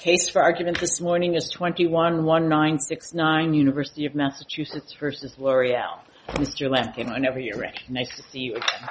Case for argument this morning is 21-1969, University of Massachusetts versus L'Oreal. Mr. Lampkin, whenever you're ready. Nice to see you again.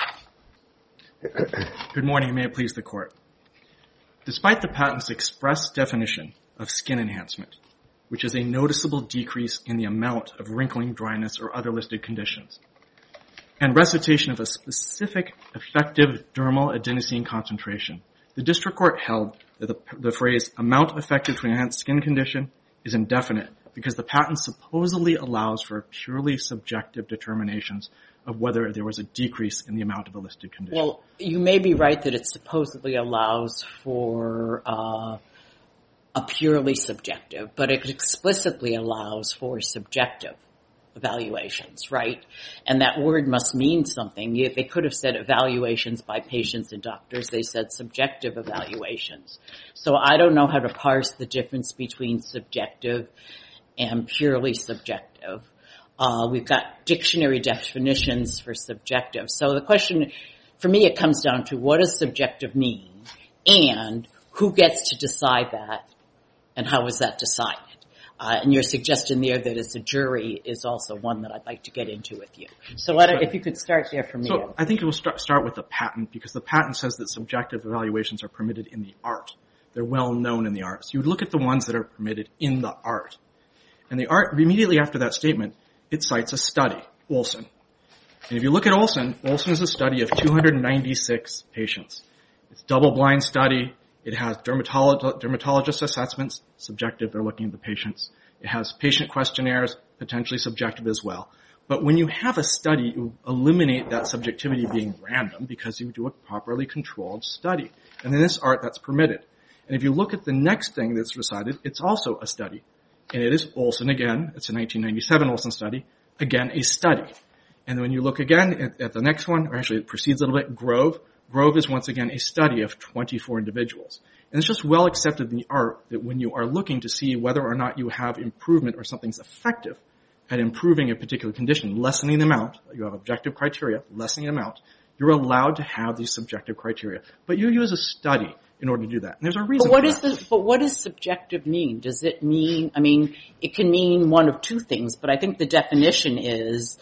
Good morning. May it please the Court. Despite the patent's express definition of skin enhancement, which is a noticeable decrease in the amount of wrinkling, dryness, or other listed conditions, and recitation of a specific effective dermal adenosine concentration, the district court held that the phrase amount effective to enhance skin condition is indefinite because the patent supposedly allows for purely subjective determinations of whether there was a decrease in the amount of a listed condition. Well, you may be right that it supposedly allows for a purely subjective, but it explicitly allows for subjective evaluations, right? And that word must mean something. They could have said evaluations by patients and doctors. They said subjective evaluations. So I don't know how to parse the difference between subjective and purely subjective. We've got dictionary definitions for subjective. So the question, for me, it comes down to what does subjective mean and who gets to decide that and how is that decided? And your suggestion there that it's a jury is also one that I'd like to get into with you. So if you could start there for me. So I think it will start with the patent because the patent says that subjective evaluations are permitted in the art. They're well known in the art. So you would look at the ones that are permitted in the art. And the art, immediately after that statement, it cites a study, Olson. And if you look at Olson is a study of 296 patients. It's a double-blind study. It has dermatologist assessments, subjective, they're looking at the patients. It has patient questionnaires, potentially subjective as well. But when you have a study, you eliminate that subjectivity being random because you do a properly controlled study. And in this art, that's permitted. And if you look at the next thing that's recited, it's also a study. And it is Olson again. It's a 1997 Olson study. Again, a study. And when you look again at the next one, or actually it precedes a little bit, Grove. Grove is once again a study of 24 individuals. And it's just well accepted in the art that when you are looking to see whether or not you have improvement or something's effective at improving a particular condition, lessening the amount, you have objective criteria, lessening the amount, you're allowed to have these subjective criteria. But you use a study in order to do that. And there's a reason for that. But what does subjective mean? Does it mean, it can mean one of two things, but I think the definition is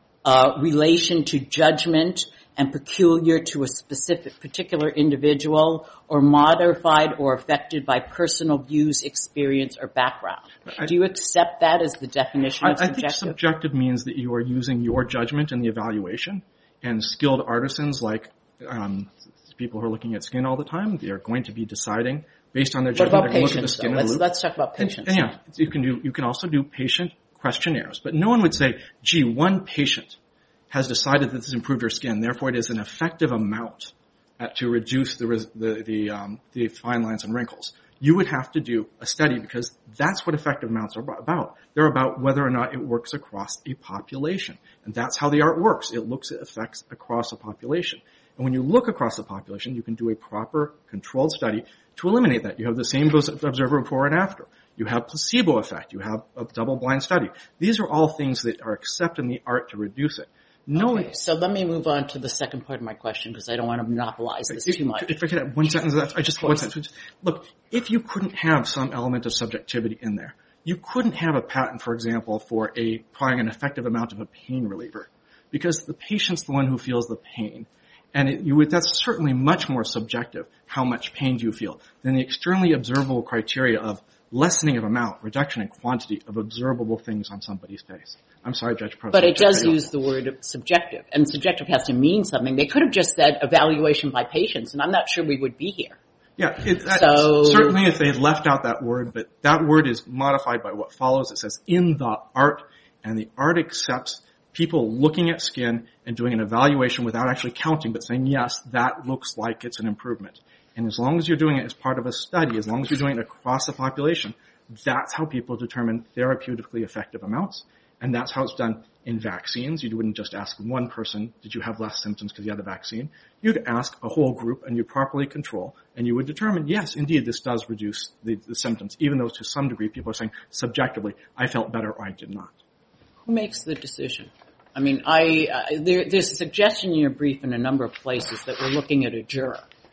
relation to judgment and peculiar to a specific particular individual or modified or affected by personal views, experience, or background. Do you accept that as the definition of subjective? I think subjective means that you are using your judgment in the evaluation, and skilled artisans like people who are looking at skin all the time, they are going to be deciding based on their judgment. What about patients, though? Let's talk about patients. And yeah, you can also do patient questionnaires, but no one would say, gee, one patient has decided that this improved her skin, therefore it is an effective amount to reduce the fine lines and wrinkles. You would have to do a study because that's what effective amounts are about. They're about whether or not it works across a population. And that's how the art works. It looks at effects across a population. And when you look across a population, you can do a proper controlled study to eliminate that. You have the same observer before and after. You have placebo effect. You have a double-blind study. These are all things that are accepted in the art to reduce it. Okay, so let me move on to the second part of my question because I don't want to monopolize this too much. If I could have one sentence of that, one sentence. Look, if you couldn't have some element of subjectivity in there, you couldn't have a patent, for example, for applying an effective amount of a pain reliever because the patient's the one who feels the pain. And that's certainly much more subjective, how much pain do you feel, than the externally observable criteria of lessening of amount, reduction in quantity of observable things on somebody's face. I'm sorry, Judge Prost. But it does use the word subjective, and subjective has to mean something. They could have just said evaluation by patients, and I'm not sure we would be here. Yeah, certainly if they had left out that word, but that word is modified by what follows. It says in the art, and the art accepts people looking at skin and doing an evaluation without actually counting, but saying, yes, that looks like it's an improvement. And as long as you're doing it as part of a study, as long as you're doing it across the population, that's how people determine therapeutically effective amounts. And that's how it's done in vaccines. You wouldn't just ask one person, did you have less symptoms because you had the vaccine? You'd ask a whole group and you'd properly control. And you would determine, yes, indeed, this does reduce the symptoms, even though to some degree people are saying subjectively, I felt better or I did not. Who makes the decision? There's a suggestion in your brief in a number of places that we're looking at a juror.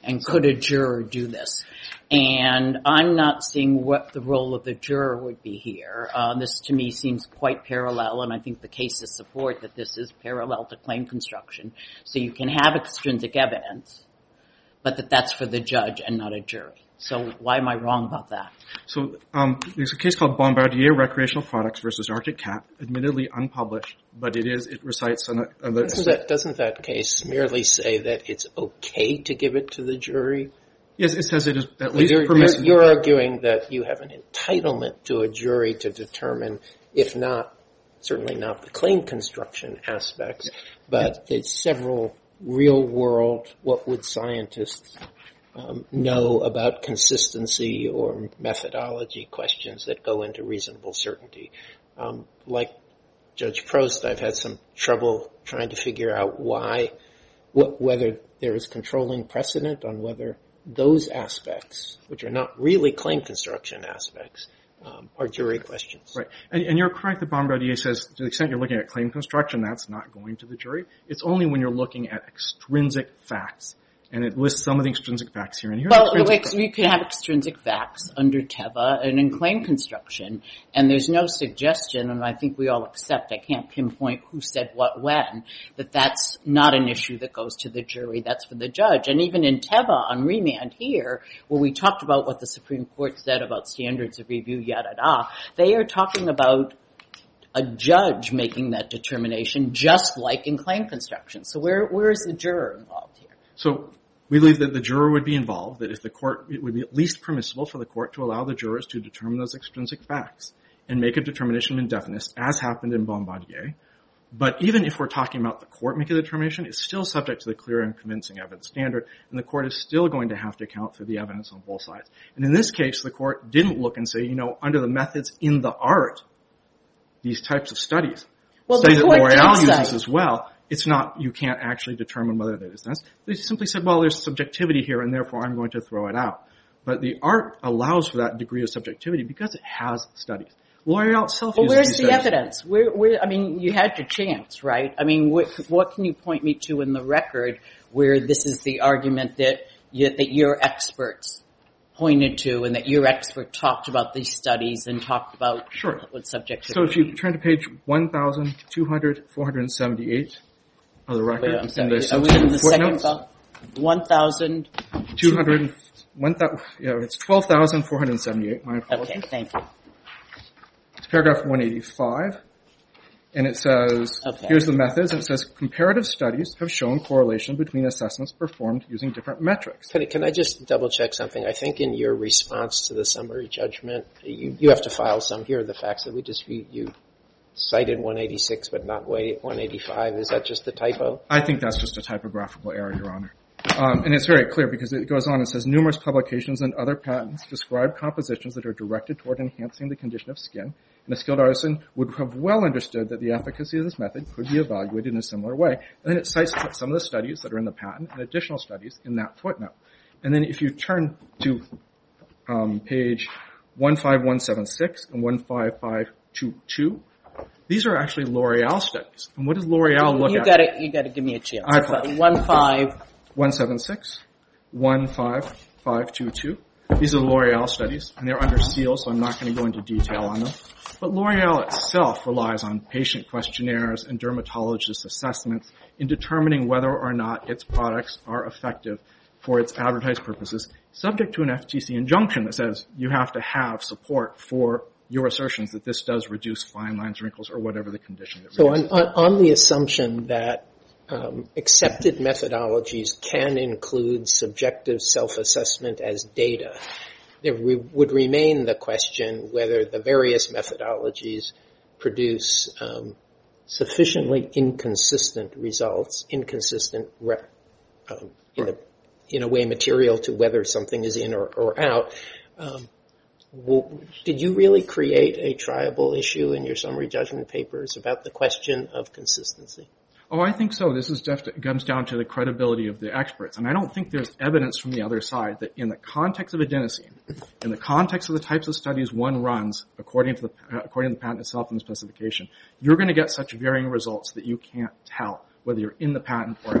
And could a juror do this? And I'm not seeing what the role of the juror would be here. This to me seems quite parallel, and I think the cases support that this is parallel to claim construction. So you can have extrinsic evidence, but that's for the judge and not a jury. So why am I wrong about that? So there's a case called Bombardier Recreational Products versus Arctic Cat, admittedly unpublished, but it recites Doesn't that case merely say that it's okay to give it to the jury? Yes, it says it is at least permissible. You're arguing that you have an entitlement to a jury to determine, if not, certainly not the claim construction aspects, but there's several real-world, what would scientists know about consistency or methodology questions that go into reasonable certainty. Like Judge Prost, I've had some trouble trying to figure out whether there is controlling precedent on whether those aspects, which are not really claim construction aspects, are jury questions. Right. And you're correct that Bombardier says, to the extent you're looking at claim construction, that's not going to the jury. It's only when you're looking at extrinsic facts. And it lists some of the extrinsic facts here. And you can have extrinsic facts under TEVA and in claim construction, and there's no suggestion, and I think we all accept, I can't pinpoint who said what when, that's not an issue that goes to the jury, that's for the judge. And even in TEVA on remand here, where we talked about what the Supreme Court said about standards of review, yada-da, they are talking about a judge making that determination, just like in claim construction. So where is the juror involved here? So we believe that the juror would be involved, that if the court, it would be at least permissible for the court to allow the jurors to determine those extrinsic facts and make a determination of indefiniteness, as happened in Bombardier. But even if we're talking about the court making a determination, it's still subject to the clear and convincing evidence standard, and the court is still going to have to account for the evidence on both sides. And in this case, the court didn't look and say, under the methods in the art, these types of studies, studies that L'Oreal uses as well, it's not, you can't actually determine whether that is this. They simply said, well, there's subjectivity here, and therefore I'm going to throw it out. But the art allows for that degree of subjectivity because it has studies. L'Oreal itself uses where's these the studies. evidence? You had your chance, right? What can you point me to in the record where this is the argument that your experts pointed to and that your expert talked about these studies and talked about what subjectivity? So if you turn to page 1,478 of the record. Wait, I'm sorry. Are we in the second thought? 1,200? It's 12,478. My apologies. Okay, thank you. It's paragraph 185. And it says, here's the methods. And it says, comparative studies have shown correlation between assessments performed using different metrics. Can I just double check something? I think in your response to the summary judgment, you have to file some. Here are the facts that you cited 186 but not 185. Is that just a typo? I think that's just a typographical error, Your Honor. And it's very clear because it goes on and says, numerous publications and other patents describe compositions that are directed toward enhancing the condition of skin, and a skilled artisan would have well understood that the efficacy of this method could be evaluated in a similar way. And then it cites some of the studies that are in the patent and additional studies in that footnote. And then if you turn to page 15176 and 15522, these are actually L'Oreal studies. And what does L'Oreal look at? You gotta give me a chance. 176, 15522. These are L'Oreal studies, and they're under seal, so I'm not going to go into detail on them. But L'Oreal itself relies on patient questionnaires and dermatologist assessments in determining whether or not its products are effective for its advertised purposes, subject to an FTC injunction that says you have to have support for your assertions that this does reduce fine lines, wrinkles, or whatever the condition that reduces. So on the assumption that accepted methodologies can include subjective self-assessment as data, there would remain the question whether the various methodologies produce sufficiently inconsistent results, in a way material to whether something is in or out. Did you really create a triable issue in your summary judgment papers about the question of consistency? Oh, I think so. This comes down to the credibility of the experts. And I don't think there's evidence from the other side that in the context of adenosine, in the context of the types of studies one runs, according to the patent itself and the specification, you're going to get such varying results that you can't tell whether you're in the patent or out.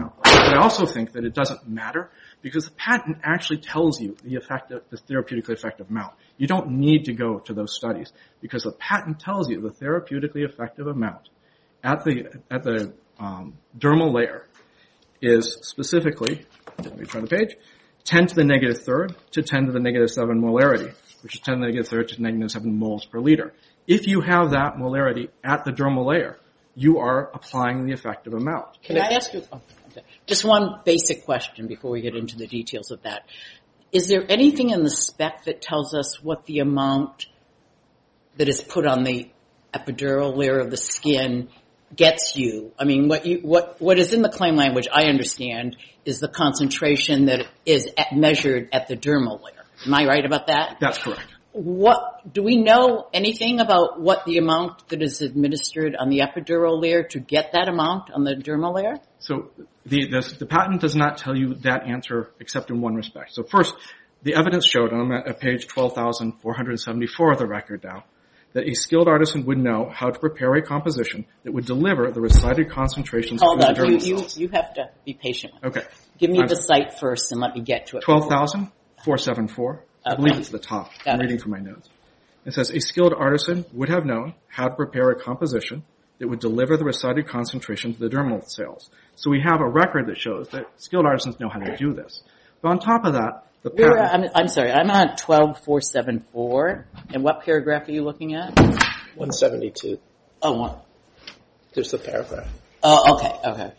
But I also think that it doesn't matter because the patent actually tells you the therapeutically effective amount. You don't need to go to those studies because the patent tells you the therapeutically effective amount at the dermal layer is specifically, let me try the page, 10 to the negative third to 10 to the negative 7 molarity, which is 10 to the negative third to negative 7 moles per liter. If you have that molarity at the dermal layer, you are applying the effective amount. Can I ask you just one basic question before we get into the details of that? Is there anything in the spec that tells us what the amount that is put on the epidural layer of the skin gets you? I mean, what is in the claim language, I understand, is the concentration that is measured at the dermal layer. Am I right about that? That's correct. Do we know anything about what the amount that is administered on the epidural layer to get that amount on the dermal layer? So the patent does not tell you that answer except in one respect. So first, the evidence showed, and I'm at page 12,474 of the record now, that a skilled artisan would know how to prepare a composition that would deliver the recited concentrations Hold to the on, dermal cells. you have to be patient. Okay. Give me the site first and let me get to it. 12,474. I believe it's the top. I'm reading from my notes. It says, a skilled artisan would have known how to prepare a composition that would deliver the recited concentration to the dermal cells. So we have a record that shows that skilled artisans know how to do this. But on top of that, the patent... I'm sorry, I'm on 12,474. And what paragraph are you looking at? 172. Oh, one. There's the paragraph. Oh, okay.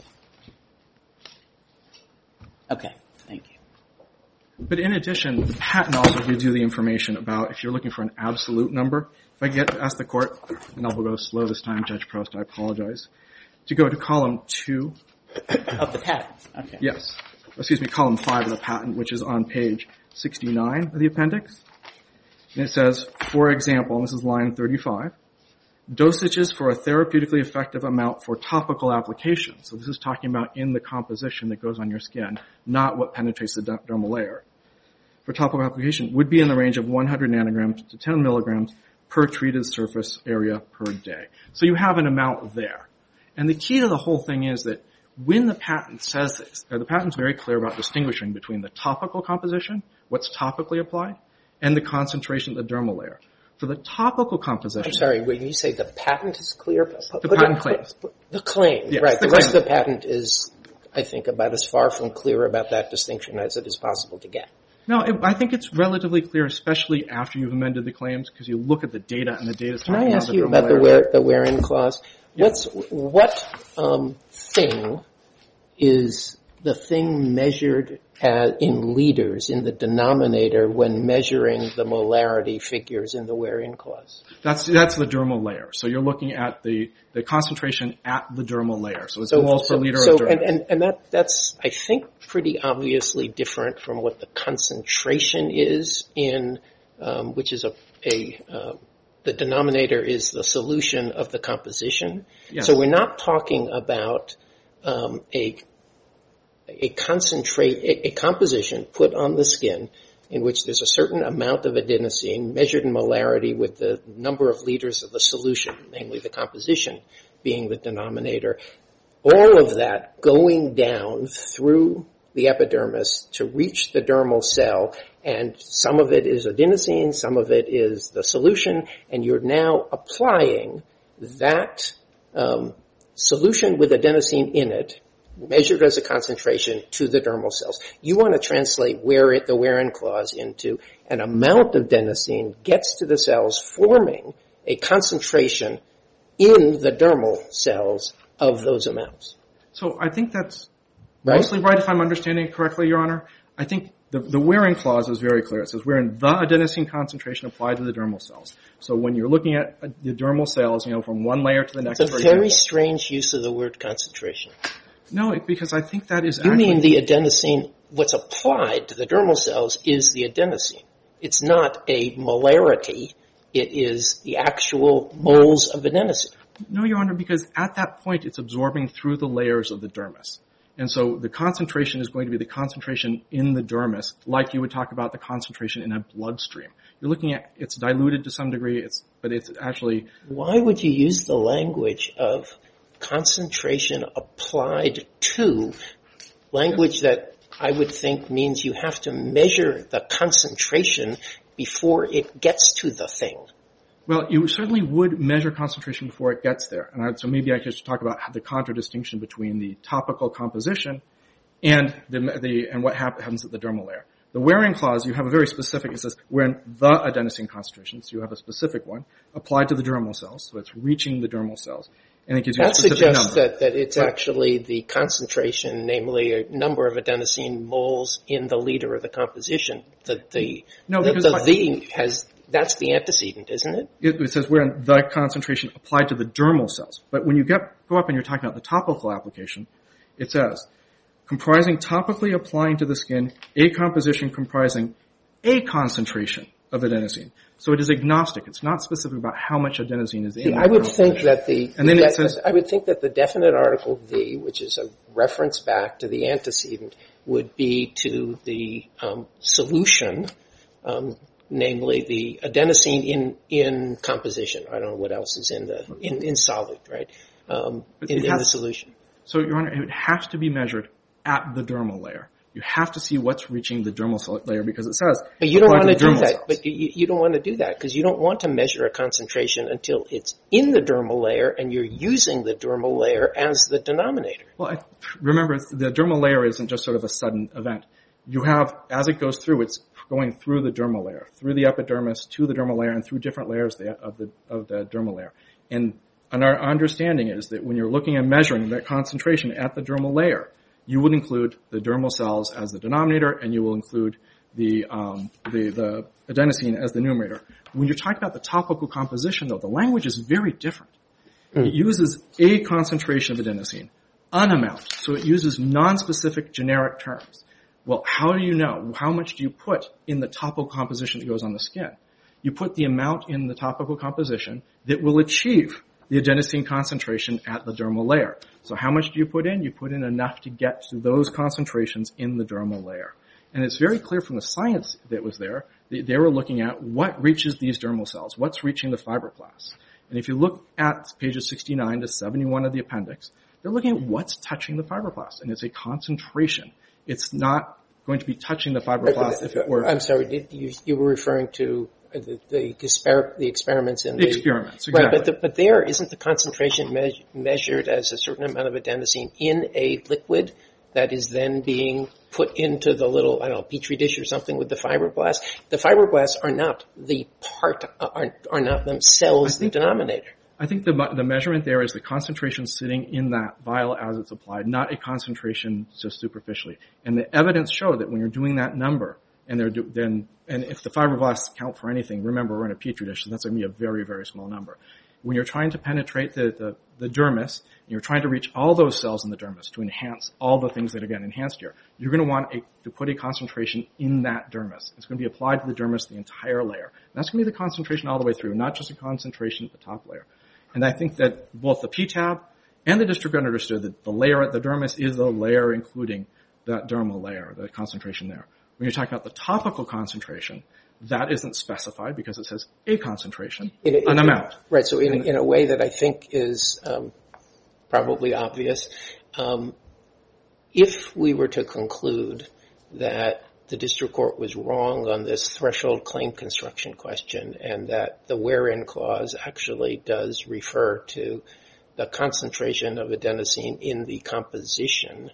Okay, thank you. But in addition, the patent also gives you the information about if you're looking for an absolute number. If I ask the court, and I'll go slow this time, Judge Prost, I apologize, to go to column 2. Of the patent, okay. Yes. Excuse me, column 5 of the patent, which is on page 69 of the appendix. And it says, for example, and this is line 35, dosages for a therapeutically effective amount for topical application. So this is talking about in the composition that goes on your skin, not what penetrates the dermal layer. For topical application would be in the range of 100 nanograms to 10 milligrams per treated surface area per day. So you have an amount there. And the key to the whole thing is that when the patent says this, the patent's very clear about distinguishing between the topical composition, what's topically applied, and the concentration of the dermal layer. For the topical composition... I'm sorry, when you say the patent is clear... The patent claims. The claim, yes, right. The claim. rest of the patent is, I think, about as far from clear about that distinction as it is possible to get. No, I think it's relatively clear, especially after you've amended the claims, because you look at the data, and the data's talking about the dermal layer. Can I ask you about the where-in clause? Yes. What thing is the thing measured in liters in the denominator when measuring the molarity figures in the where-in clause? That's the dermal layer. So you're looking at the concentration at the dermal layer. So it's moles per liter of dermal. And that's, I think, pretty obviously different from what the concentration is in, which is the denominator is the solution of the composition. Yes. So we're not talking about a composition put on the skin in which there's a certain amount of adenosine measured in molarity with the number of liters of the solution, namely the composition being the denominator. All of that going down through the epidermis to reach the dermal cell, and some of it is adenosine, some of it is the solution, and you're now applying that solution with adenosine in it, measured as a concentration, to the dermal cells. You want to translate the where-in clause into an amount of adenosine gets to the cells, forming a concentration in the dermal cells of those amounts. So I think that's mostly right, if I'm understanding it correctly, Your Honor. I think the where-in clause is very clear. It says wherein the adenosine concentration applied to the dermal cells. So when you're looking at the dermal cells, from one layer to the next. It's a very strange use of the word concentration. No, because I think that is You mean the adenosine, what's applied to the dermal cells is the adenosine. It's not a molarity. It is the actual moles of adenosine. No, Your Honor, because at that point it's absorbing through the layers of the dermis. And so the concentration is going to be the concentration in the dermis, like you would talk about the concentration in a bloodstream. You're looking at, it's diluted to some degree, but it's actually... Why would you use the language of concentration applied to language that I would think means you have to measure the concentration before it gets to the thing. Well, you certainly would measure concentration before it gets there. And so maybe I could talk about the contradistinction between the topical composition and and what happens at the dermal layer. The wherein clause, you have a very specific, it says wherein the adenosine concentration, so you have a specific one, applied to the dermal cells, so it's reaching the dermal cells. And it gives you a specific number. That suggests that it's actually the concentration, namely a number of adenosine moles in the leader of the composition. That's the antecedent, isn't it? It says wherein the concentration applied to the dermal cells. But when you go up and you're talking about the topical application, it says, comprising topically applying to the skin a composition comprising a concentration of adenosine. So it is agnostic. It's not specific about how much adenosine is in the I would think that I would think that the definite article V, which is a reference back to the antecedent, would be to the solution, namely the adenosine in composition. I don't know what else is in solid, right? In the solution. So, Your Honor, it has to be measured at the dermal layer. You have to see what's reaching the dermal cell layer because it says. But you don't want to do that. But you don't want to do that because you don't want to measure a concentration until it's in the dermal layer and you're using the dermal layer as the denominator. Well, remember, the dermal layer isn't just sort of a sudden event. You have, as it goes through, it's going through the dermal layer, through the epidermis, to the dermal layer, and through different layers of the dermal layer. And our understanding is that when you're looking and measuring that concentration at the dermal layer, you would include the dermal cells as the denominator, and you will include the adenosine as the numerator. When you're talking about the topical composition, though, the language is very different. It uses a concentration of adenosine, an amount. So it uses non-specific generic terms. Well, how do you know? How much do you put in the topical composition that goes on the skin? You put the amount in the topical composition that will achieve the adenosine concentration at the dermal layer. So how much do you put in? You put in enough to get to those concentrations in the dermal layer. And it's very clear from the science that was there, they were looking at what reaches these dermal cells, what's reaching the fibroblasts. And if you look at pages 69 to 71 of the appendix, they're looking at what's touching the fibroblasts, and it's a concentration. It's not going to be touching the fibroblasts if it were. I'm sorry, you were referring to the experiments in the experiments, exactly. Right, but there isn't the concentration measured as a certain amount of adenosine in a liquid that is then being put into the little, I don't know, petri dish or something with the fibroblasts. The fibroblasts are not the part, are not themselves the denominator. I think the measurement there is the concentration sitting in that vial as it's applied, not a concentration just superficially. And the evidence showed that when you're doing that number, and if the fibroblasts count for anything, remember we're in a petri dish, so that's going to be a very, very small number. When you're trying to penetrate the dermis, and you're trying to reach all those cells in the dermis to enhance all the things that are getting enhanced here, you're going to want to put a concentration in that dermis. It's going to be applied to the dermis, the entire layer. And that's going to be the concentration all the way through, not just a concentration at the top layer. And I think that both the PTAB and the district understood that the layer at the dermis is the layer including that dermal layer, the concentration there. When you're talking about the topical concentration, that isn't specified because it says a concentration, an amount. Right, so in a way that I think is probably obvious, if we were to conclude that the district court was wrong on this threshold claim construction question and that the wherein clause actually does refer to the concentration of adenosine in the composition,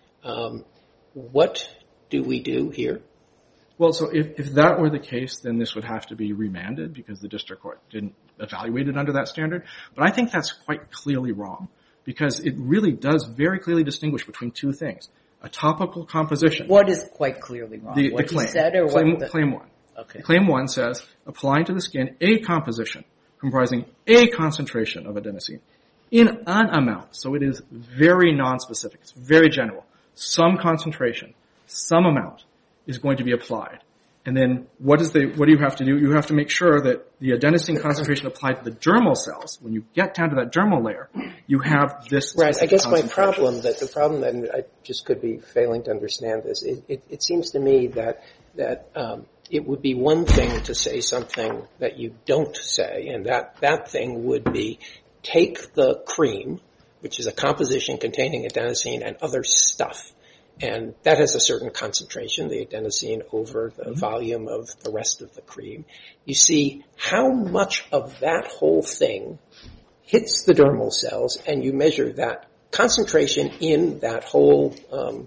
what do we do here? Well, so if that were the case, then this would have to be remanded because the district court didn't evaluate it under that standard. But I think that's quite clearly wrong because it really does very clearly distinguish between two things. A topical composition. What is quite clearly wrong? The what claim. You said or Claim 1. Okay. Claim 1 says, applying to the skin a composition comprising a concentration of adenosine in an amount. So it is very nonspecific. It's very general. Some concentration, some amount is going to be applied. And then what do you have to do? You have to make sure that the adenosine concentration applied to the dermal cells, when you get down to that dermal layer, you have this. Right. I guess the problem that I just could be failing to understand this, it seems to me that it would be one thing to say something that you don't say, and that thing would be take the cream, which is a composition containing adenosine and other stuff, and that has a certain concentration, the adenosine over the volume of the rest of the cream. You see how much of that whole thing hits the dermal cells, and you measure that concentration in that whole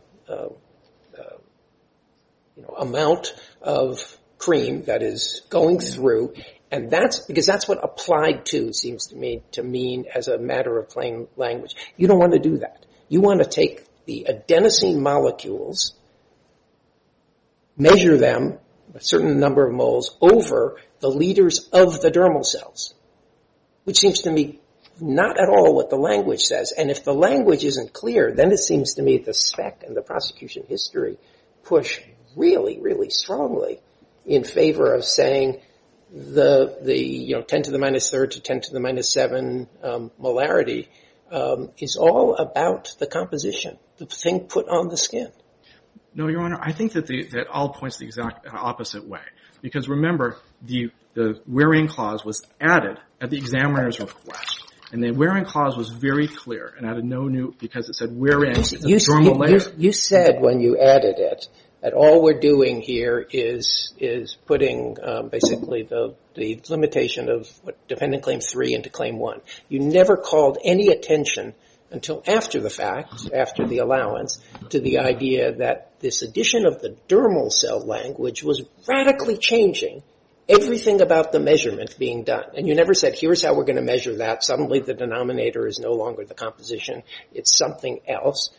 amount of cream that is going through, and that's what applied to seems to me to mean as a matter of plain language. You don't want to do that. You want to take the adenosine molecules, measure them, a certain number of moles, over the liters of the dermal cells, which seems to me not at all what the language says. And if the language isn't clear, then it seems to me the spec and the prosecution history push really, really strongly in favor of saying the 10 to the minus third to 10 to the minus 7 molarity is all about the composition, the thing put on the skin. No, Your Honor, I think that all points the exact opposite way. Because remember, the wherein clause was added at the examiner's request. And the wherein clause was very clear and added no new, because it said wherein is a dermal layer. You said when you added it that all we're doing here is putting basically the limitation of what Defendant Claim 3 into Claim 1. You never called any attention until after the fact, after the allowance, to the idea that this addition of the dermal cell language was radically changing everything about the measurement being done. And you never said, here's how we're going to measure that. Suddenly the denominator is no longer the composition. It's something else.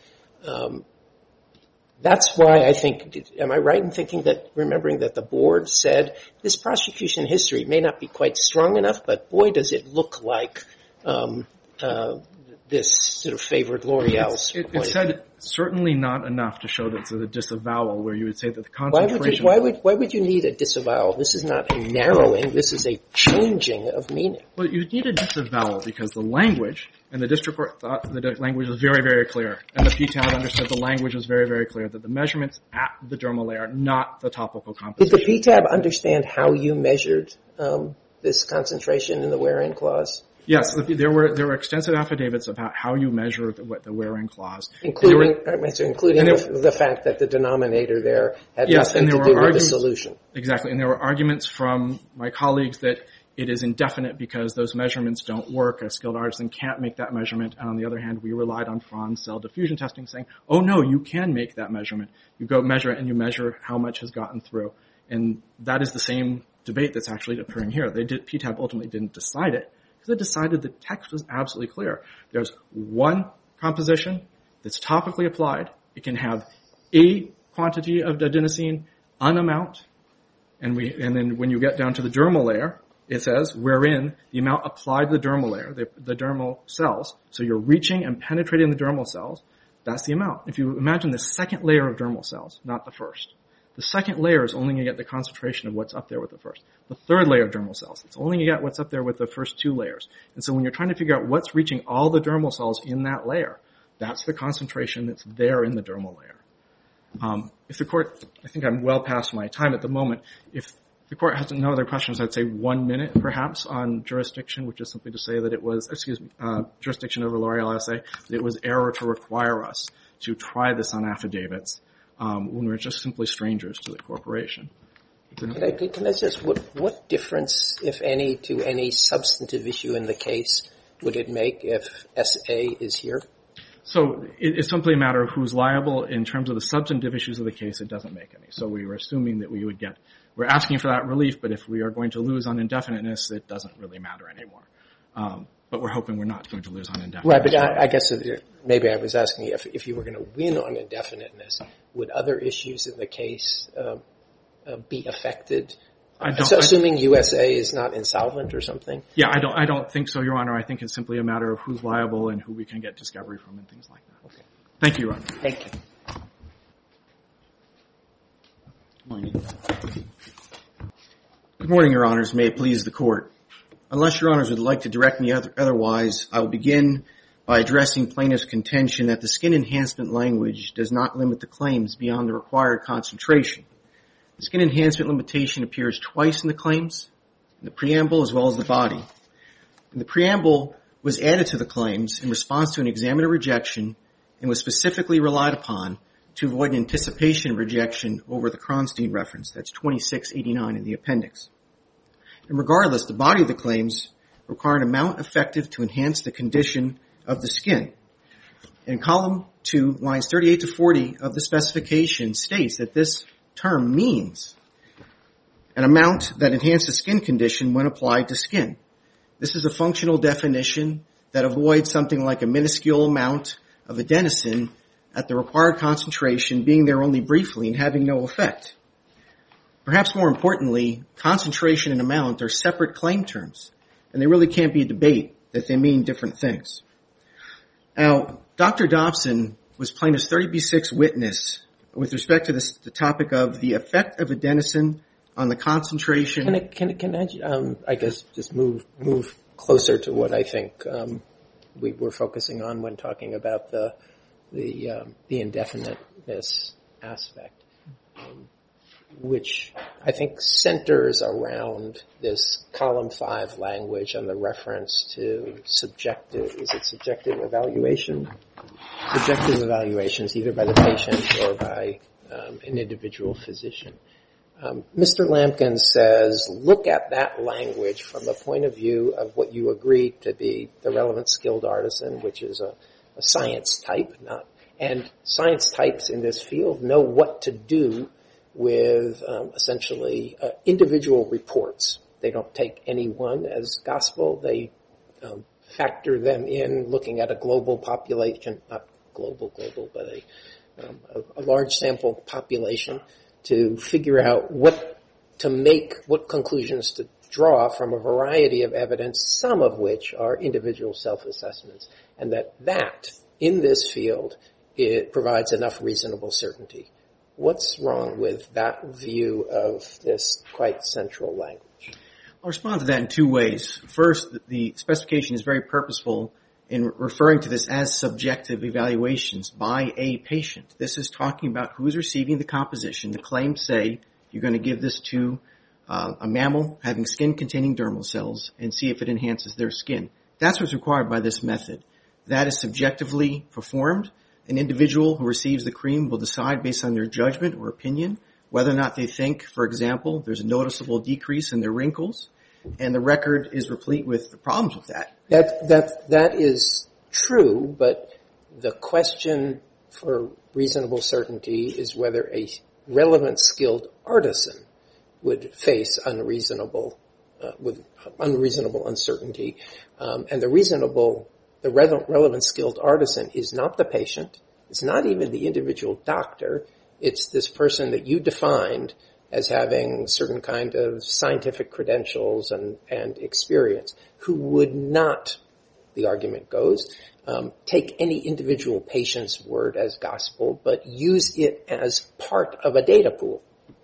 That's why I think, am I right in thinking that, remembering that the board said this prosecution history may not be quite strong enough, but boy, does it look like this sort of favored L'Oreal's point. It said certainly not enough to show that it's a disavowal, where you would say that the concentration... Why would you need a disavowal? This is not a narrowing. This is a changing of meaning. Well, you need a disavowal because the language, and the district court thought the language was very, very clear, and the PTAB understood the language was very, very clear, that the measurements at the dermal layer, not the topical composition. Did the PTAB understand how you measured this concentration in the wherein clause? Yes, there were extensive affidavits about how you measure the wherein clause. Including the fact that the denominator there had nothing to do with the solution. Exactly, and there were arguments from my colleagues that it is indefinite because those measurements don't work. A skilled artisan can't make that measurement. And on the other hand, we relied on Franz cell diffusion testing saying, oh no, you can make that measurement. You go measure it and you measure how much has gotten through. And that is the same debate that's actually occurring here. PTAB ultimately didn't decide it. They decided the text was absolutely clear. There's one composition that's topically applied. It can have a quantity of adenosine, an amount, and then when you get down to the dermal layer, it says wherein the amount applied to the dermal layer, the dermal cells. So you're reaching and penetrating the dermal cells. That's the amount. If you imagine the second layer of dermal cells, not the first. The second layer is only going to get the concentration of what's up there with the first. The third layer of dermal cells, it's only going to get what's up there with the first two layers. And so when you're trying to figure out what's reaching all the dermal cells in that layer, that's the concentration that's there in the dermal layer. If the court, I think I'm well past my time at the moment. If the court has no other questions, I'd say 1 minute perhaps on jurisdiction, which is simply to say that it was, jurisdiction over L'Oreal SA, that it was error to require us to try this on affidavits. When we're just simply strangers to the corporation. Can I just, what difference, if any, to any substantive issue in the case would it make if SA is here? So it's simply a matter of who's liable. In terms of the substantive issues of the case, it doesn't make any. So we were assuming that we're asking for that relief, but if we are going to lose on indefiniteness, it doesn't really matter anymore. But we're hoping we're not going to lose on indefiniteness. Right, but I guess maybe I was asking you if you were going to win on indefiniteness, would other issues in the case be affected? Assuming USA is not insolvent or something? Yeah, I don't think so, Your Honor. I think it's simply a matter of who's liable and who we can get discovery from and things like that. Okay. Thank you, Your Honor. Thank you. Good morning, Your Honors. May it please the Court. Unless Your Honors would like to direct me otherwise, I will begin by addressing plaintiff's contention that the skin enhancement language does not limit the claims beyond the required concentration. The skin enhancement limitation appears twice in the claims, in the preamble as well as the body. And the preamble was added to the claims in response to an examiner rejection and was specifically relied upon to avoid an anticipation rejection over the Cronstein reference. That's 2689 in the appendix. And regardless, the body of the claims require an amount effective to enhance the condition of the skin. In column 2, lines 38 to 40 of the specification states that this term means an amount that enhances skin condition when applied to skin. This is a functional definition that avoids something like a minuscule amount of adenosine at the required concentration being there only briefly and having no effect. Perhaps more importantly, concentration and amount are separate claim terms, and there really can't be a debate that they mean different things. Now, Dr. Dobson was plaintiff's 30B6 witness with respect to the topic of the effect of adenosine on the concentration. Can I guess just move closer to what I think we were focusing on when talking about the indefiniteness aspect, which I think centers around this column 5 language and the reference to subjective evaluation? Subjective evaluations either by the patient or by an individual physician. Mr. Lampkin says, look at that language from the point of view of what you agree to be the relevant skilled artisan, which is a science type, and science types in this field know what to do with essentially individual reports. They don't take any one as gospel. They factor them in looking at a global population, not global, but a large sample population to figure out what conclusions to draw from a variety of evidence, some of which are individual self-assessments, and that in this field, it provides enough reasonable certainty. What's wrong with that view of this quite central language? I'll respond to that in 2 ways. First, the specification is very purposeful in referring to this as subjective evaluations by a patient. This is talking about who's receiving the composition. The claims say you're going to give this to a mammal having skin-containing dermal cells and see if it enhances their skin. That's what's required by this method. That is subjectively performed. An individual who receives the cream will decide based on their judgment or opinion whether or not they think, for example, there's a noticeable decrease in their wrinkles, and the record is replete with the problems with that. That is true, but the question for reasonable certainty is whether a relevant skilled artisan would face unreasonable uncertainty, and the relevant skilled artisan is not the patient. It's not even the individual doctor. It's this person that you defined as having certain kind of scientific credentials and experience who would not, the argument goes, take any individual patient's word as gospel, but use it as part of a data pool.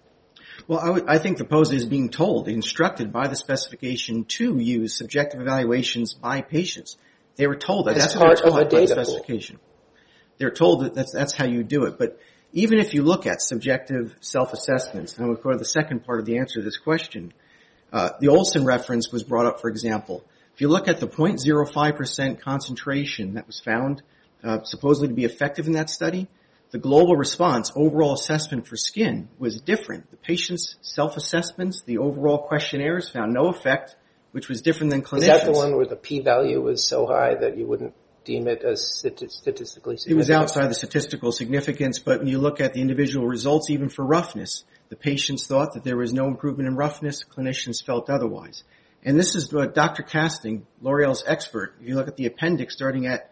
Well, I think the POSA is being told, instructed by the specification to use subjective evaluations by patients. They were told that that's part of a data specification. They're told that that's how you do it. But even if you look at subjective self-assessments, and we'll go to the second part of the answer to this question, the Olson reference was brought up, for example. If you look at the 0.05% concentration that was found supposedly to be effective in that study, the global response, overall assessment for skin, was different. The patient's self-assessments, the overall questionnaires found no effect, which was different than clinicians. Is that the one where the p-value was so high that you wouldn't deem it as statistically significant? It was outside the statistical significance, but when you look at the individual results, even for roughness, the patients thought that there was no improvement in roughness. Clinicians felt otherwise. And this is what Dr. Casting, L'Oreal's expert, if you look at the appendix starting at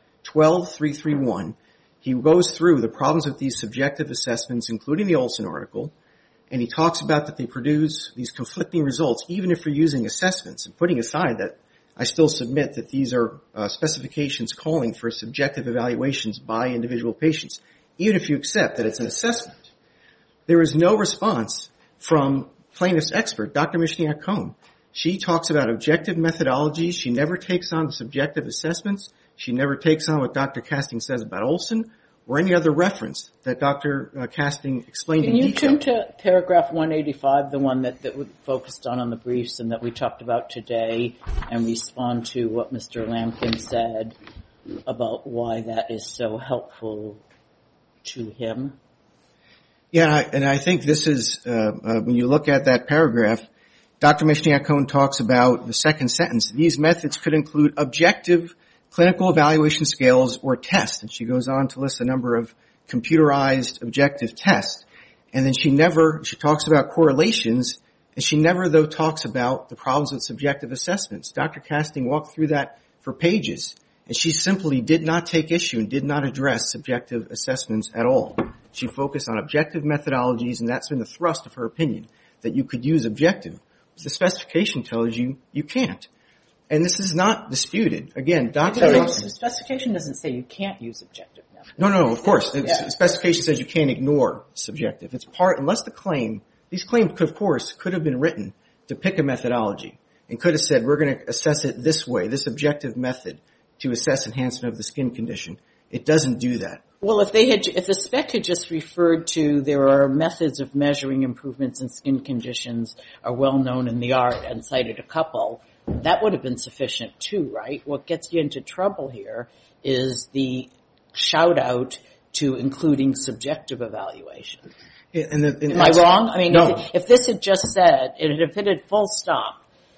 12.331, he goes through the problems with these subjective assessments, including the Olson article, and he talks about that they produce these conflicting results, even if you're using assessments. And putting aside that, I still submit that these are specifications calling for subjective evaluations by individual patients, even if you accept that it's an assessment. There is no response from plaintiff's expert, Dr. Mishniak-Cohn. She talks about objective methodologies. She never takes on the subjective assessments. She never takes on what Dr. Casting says about Olson or any other reference that Dr. Casting explained in detail. Can you turn to paragraph 185, the one that we focused on the briefs and that we talked about today, and respond to what Mr. Lampkin said about why that is so helpful to him? Yeah, and I think this is, when you look at that paragraph, Dr. Mishniak-Cohen talks about the second sentence. These methods could include objective clinical evaluation scales or tests. And she goes on to list a number of computerized objective tests. And then she talks about correlations, and she never, though, talks about the problems with subjective assessments. Dr. Casting walked through that for pages, and she simply did not take issue and did not address subjective assessments at all. She focused on objective methodologies, and that's been the thrust of her opinion, that you could use objective. The specification tells you you can't. And this is not disputed. Again, The specification doesn't say you can't use objective methods. No, of course. The specification says you can't ignore subjective. It's unless these claims could have been written to pick a methodology and could have said, we're going to assess it this way, this objective method to assess enhancement of the skin condition. It doesn't do that. Well, if the spec had just referred to there are methods of measuring improvements in skin conditions are well known in the art and cited a couple, that would have been sufficient too, right? What gets you into trouble here is the shout out to including subjective evaluation. Am I wrong? I mean, no. if this had just said, if it had full stop,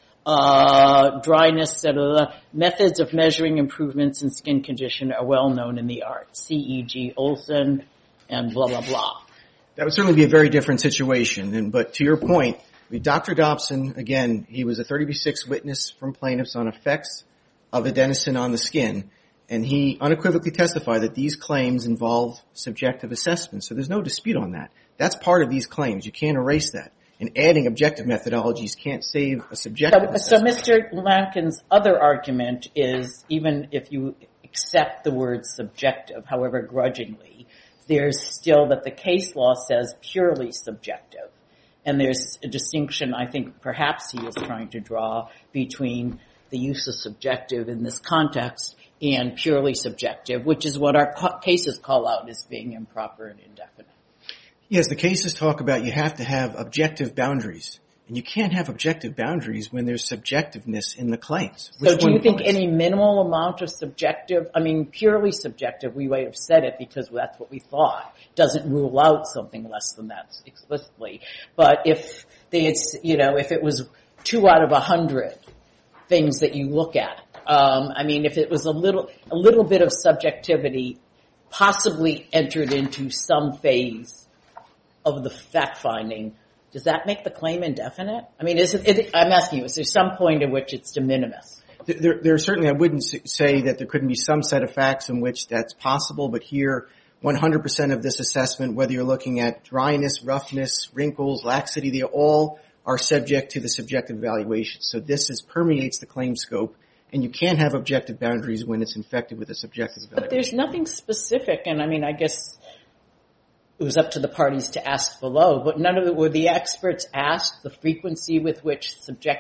dryness, methods of measuring improvements in skin condition are well known in the art. C.E.G. Olson and blah, blah, blah. That would certainly be a very different situation. But to your point, Dr. Dobson, again, he was a 30B6 witness from plaintiffs on effects of adenosine on the skin, and he unequivocally testified that these claims involve subjective assessments. So there's no dispute on that. That's part of these claims. You can't erase that. And adding objective methodologies can't save a subjective assessment. So Mr. Lampkin's other argument is, even if you accept the word subjective, however grudgingly, there's still that the case law says purely subjective. And there's a distinction, I think, perhaps he is trying to draw between the use of subjective in this context and purely subjective, which is what our cases call out as being improper and indefinite. Yes, the cases talk about you have to have objective boundaries. And you can't have objective boundaries when there's subjectiveness in the claims. So do you think any minimal amount of subjective, purely subjective, we might have said it because that's what we thought, doesn't rule out something less than that explicitly. But if if it was 2 out of 100 things that you look at, if it was a little bit of subjectivity possibly entered into some phase of the fact finding, does that make the claim indefinite? I'm asking you, is there some point at which it's de minimis? There certainly, I wouldn't say that there couldn't be some set of facts in which that's possible, but here, 100% of this assessment, whether you're looking at dryness, roughness, wrinkles, laxity, they all are subject to the subjective evaluation. So this permeates the claim scope, and you can't have objective boundaries when it's infected with a subjective evaluation. But there's nothing specific, and I guess it was up to the parties to ask below, but were the experts asked the frequency with which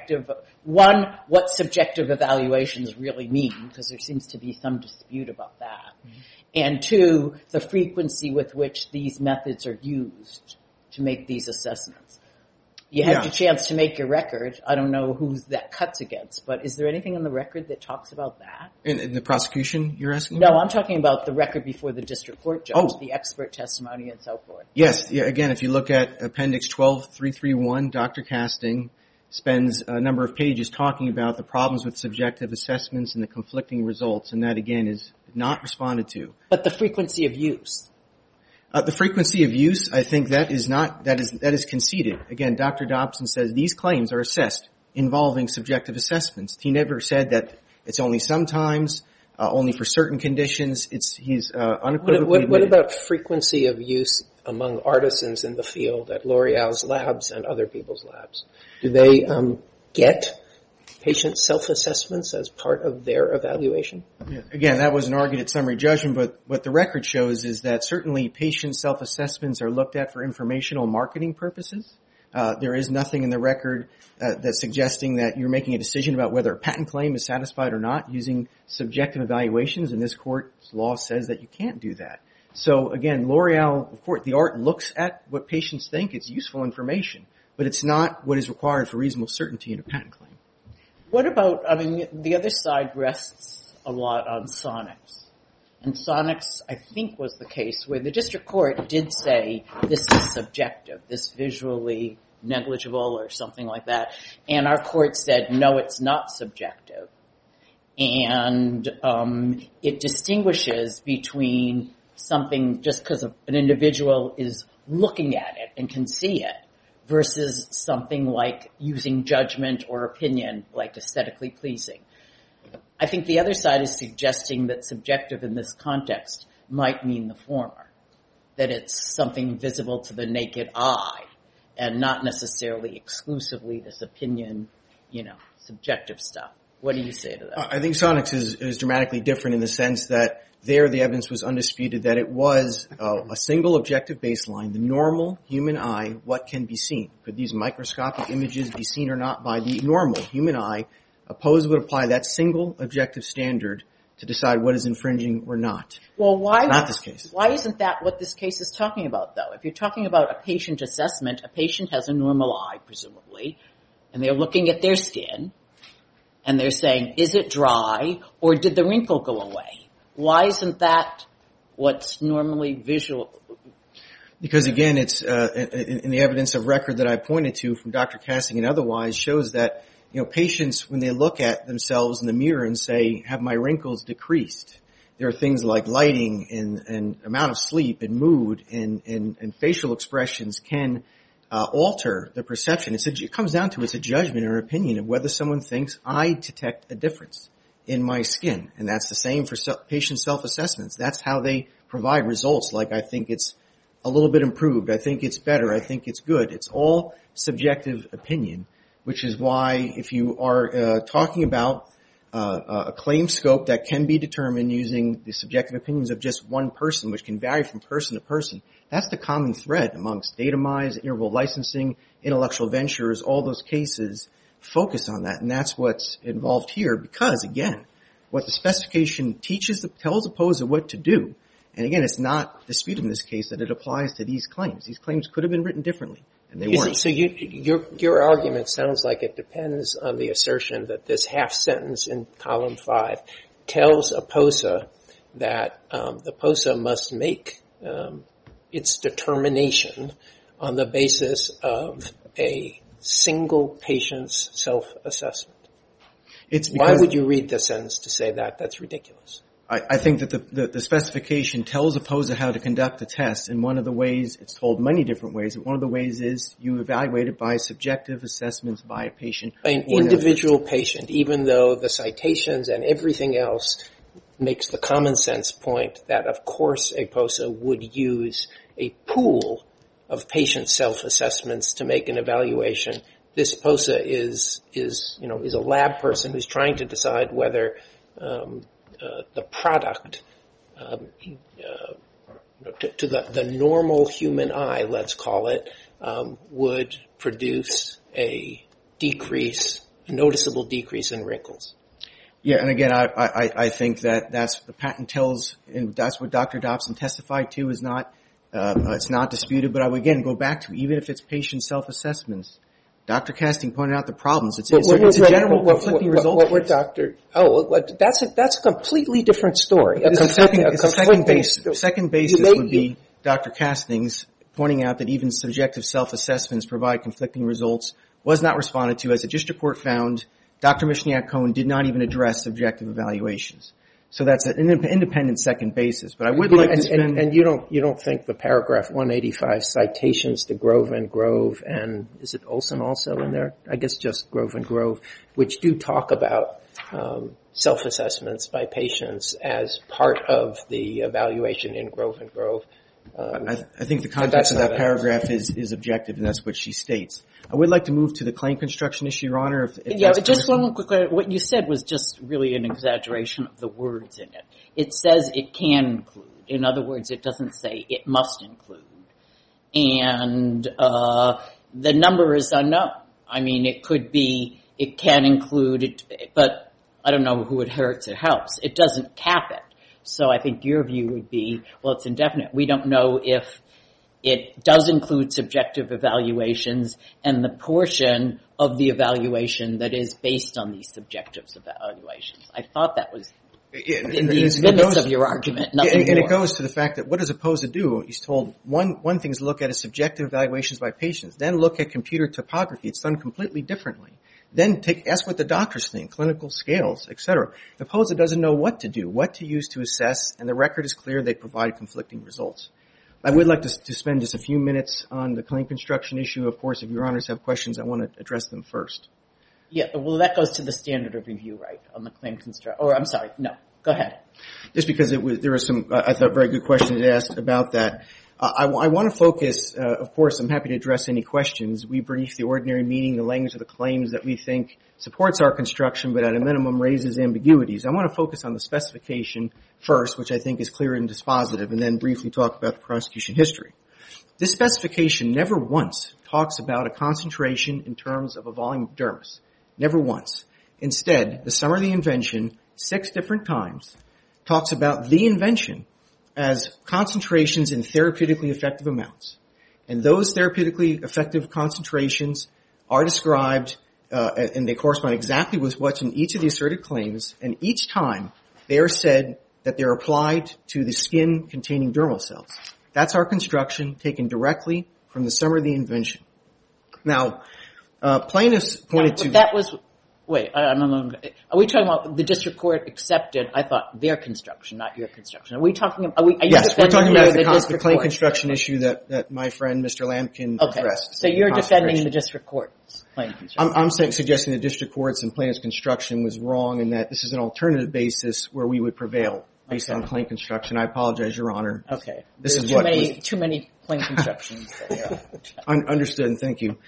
what subjective evaluations really mean, because there seems to be some dispute about that. Mm-hmm. And 2, the frequency with which these methods are used to make these assessments. You had your chance to make your record. I don't know who that cuts against, but is there anything in the record that talks about that? In the prosecution, you're asking? No, I'm talking about the record before the district court judge, the expert testimony and so forth. Yes. Yeah, again, if you look at Appendix 12-331, Dr. Casting spends a number of pages talking about the problems with subjective assessments and the conflicting results, and that, again, is not responded to. But the frequency of use? The frequency of use, I think that is conceded. Again, Dr. Dobson says these claims are assessed involving subjective assessments. He never said that it's only sometimes, only for certain conditions. He's unequivocally. What about frequency of use among artisans in the field at L'Oreal's labs and other people's labs? Do they get patient self-assessments as part of their evaluation? Yeah. Again, that wasn't argued at summary judgment, but what the record shows is that certainly patient self-assessments are looked at for informational marketing purposes. There is nothing in the record that's suggesting that you're making a decision about whether a patent claim is satisfied or not using subjective evaluations, and this court's law says that you can't do that. So again, L'Oreal, of course, the art looks at what patients think. It's useful information, but it's not what is required for reasonable certainty in a patent claim. What about, the other side rests a lot on sonics. And Sonics, I think, was the case where the district court did say this is subjective, this visually negligible or something like that. And our court said, no, it's not subjective. And it distinguishes between something just because an individual is looking at it and can see it versus something like using judgment or opinion, like aesthetically pleasing. I think the other side is suggesting that subjective in this context might mean the former, that it's something visible to the naked eye and not necessarily exclusively this opinion, subjective stuff. What do you say to that? I think Sonics is dramatically different in the sense that there the evidence was undisputed that it was a single objective baseline, the normal human eye, what can be seen. Could these microscopic images be seen or not by the normal human eye? Opposed would apply that single objective standard to decide what is infringing or not. Well, not this case. Why isn't that what this case is talking about, though? If you're talking about a patient assessment, a patient has a normal eye, presumably, and they're looking at their skin, and they're saying, is it dry, or did the wrinkle go away? Why isn't that what's normally visual? Because, again, it's in the evidence of record that I pointed to from Dr. Casting and otherwise shows that patients, when they look at themselves in the mirror and say, have my wrinkles decreased? There are things like lighting and amount of sleep and mood and facial expressions can alter the perception. It comes down to it's a judgment or opinion of whether someone thinks I detect a difference in my skin. And that's the same for patient self-assessments. That's how they provide results. Like, I think it's a little bit improved. I think it's better. I think it's good. It's all subjective opinion, which is why if you are talking about a claim scope that can be determined using the subjective opinions of just one person, which can vary from person to person, that's the common thread amongst Datamize, interval licensing, intellectual ventures, all those cases focus on that. And that's what's involved here because, again, what the specification tells opposer what to do. And again, it's not disputed in this case that it applies to these claims. These claims could have been written differently. And they weren't. So your argument sounds like it depends on the assertion that this half sentence in column 5 tells a POSA that the POSA must make its determination on the basis of a single patient's self-assessment. Why would you read the sentence to say that? That's ridiculous. I think that the specification tells a POSA how to conduct the test, and one of the ways, it's told many different ways, but one of the ways is you evaluate it by subjective assessments by a patient. An individual patient, even though the citations and everything else makes the common sense point that, of course, a POSA would use a pool of patient self-assessments to make an evaluation. This POSA is a lab person who's trying to decide whether the product to the normal human eye, let's call it, would produce a noticeable decrease in wrinkles. Yeah, and again, I think that's the patent tells, and that's what Dr. Dobson testified to is not, it's not disputed, but I would again go back to even if it's patient self-assessments, Dr. Casting pointed out the problems. It's a general conflicting result. That's a completely different story. Second basis would be Dr. Casting's pointing out that even subjective self-assessments provide conflicting results was not responded to. As the district court found, Dr. Mishniak-Cohen did not even address subjective evaluations. So that's an independent second basis. But I would like to spend... And you don't think the paragraph 185 citations to Grove and Grove, and is it Olson also in there? I guess just Grove and Grove, which do talk about self-assessments by patients as part of the evaluation in Grove and Grove. I think the context of that paragraph is objective, and that's what she states. I would like to move to the claim construction issue, Your Honor. Just one quick. What you said was just really an exaggeration of the words in it. It says it can include. In other words, it doesn't say it must include. And the number is unknown. I mean, it can include, but I don't know who it hurts or helps. It doesn't cap it. So I think your view would be, well, it's indefinite. We don't know if it does include subjective evaluations and the portion of the evaluation that is based on these subjective evaluations. I thought that was in the limits of your argument, nothing and more. it goes to the fact that what does Opposa do? He's told one thing is look at is subjective evaluations by patients, then look at computer topography. It's done completely differently. Then ask what the doctors think, clinical scales, etc. Opposa doesn't know what to do, what to use to assess, and the record is clear they provide conflicting results. I would like to spend just a few minutes on the claim construction issue. Of course, if your honors have questions, I want to address them first. Yeah, well, that goes to the standard of review, right, on the claim construction. Or, I'm sorry, no. Go ahead. Just because there were some, I thought, very good questions asked about that. I want to focus, of course, I'm happy to address any questions. We brief the ordinary meaning, the language of the claims that we think supports our construction, but at a minimum raises ambiguities. I want to focus on the specification first, which I think is clear and dispositive, and then briefly talk about the prosecution history. This specification never once talks about a concentration in terms of a volume of dermis. Never once. Instead, the summary of the invention, 6 different times, talks about the invention as concentrations in therapeutically effective amounts. And those therapeutically effective concentrations are described, and they correspond exactly with what's in each of the asserted claims, and each time they are said that they're applied to the skin containing dermal cells. That's our construction, taken directly from the summary of the invention. Now, plaintiffs pointed to... That was... Wait, are we talking about the district court accepted, I thought, their construction, not your construction? Are we talking about... Yes, we're talking about the claim construction issue that my friend, Mr. Lampkin, addressed. Okay, so you're defending the district court's claim construction. I'm suggesting the district court's and plaintiff's construction was wrong and that this is an alternative basis where we would prevail based on claim construction. I apologize, Your Honor. Okay. This is too many claim constructions. Understood, and thank you.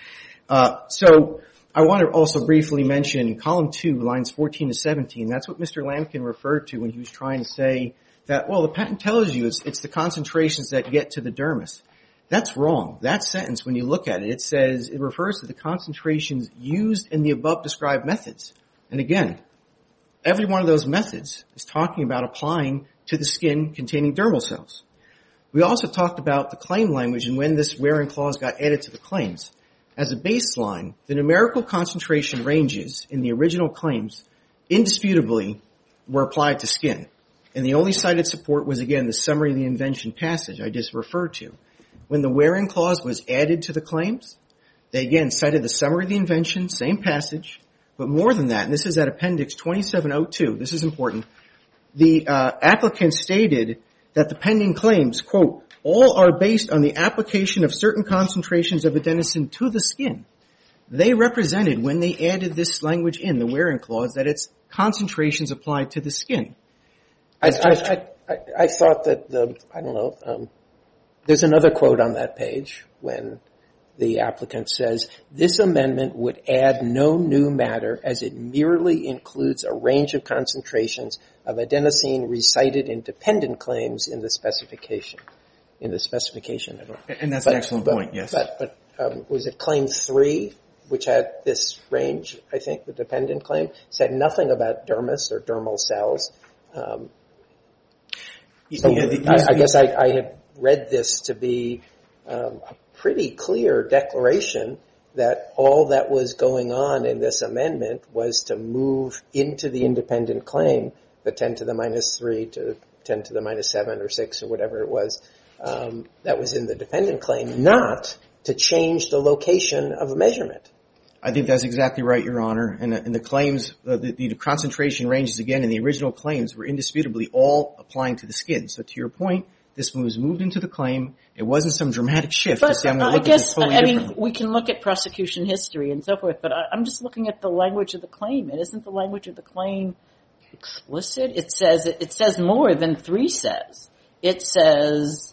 So I want to also briefly mention column 2, lines 14 to 17. That's what Mr. Lampkin referred to when he was trying to say that, well, the patent tells you it's the concentrations that get to the dermis. That's wrong. That sentence, when you look at it, it refers to the concentrations used in the above described methods. And again, every one of those methods is talking about applying to the skin containing dermal cells. We also talked about the claim language and when this wherein clause got added to the claims. As a baseline, the numerical concentration ranges in the original claims indisputably were applied to skin. And the only cited support was, again, the summary of the invention passage I just referred to. When the wherein clause was added to the claims, they again cited the summary of the invention, same passage, but more than that, and this is at Appendix 2702, this is important, the applicant stated that the pending claims, quote, all are based on the application of certain concentrations of adenosine to the skin. They represented, when they added this language in, the wherein clause, that it's concentrations applied to the skin. I thought that there's another quote on that page when the applicant says, this amendment would add no new matter as it merely includes a range of concentrations of adenosine recited in dependent claims in the specification. And that's an excellent point, yes. But was it Claim 3, which had this range, I think, the dependent claim, said nothing about dermis or dermal cells. I guess I had read this to be a pretty clear declaration that all that was going on in this amendment was to move into the independent claim, the 10 to the minus 3 to 10 to the minus 7 or 6 or whatever it was, that was in the dependent claim, not to change the location of measurement. I think that's exactly right, Your Honor. And the claims, the concentration ranges, again, in the original claims were indisputably all applying to the skin. So to your point, this was moved into the claim. It wasn't some dramatic shift. But I guess, we can look at prosecution history and so forth, but I'm just looking at the language of the claim. And isn't the language of the claim explicit? It says more than 3 says. It says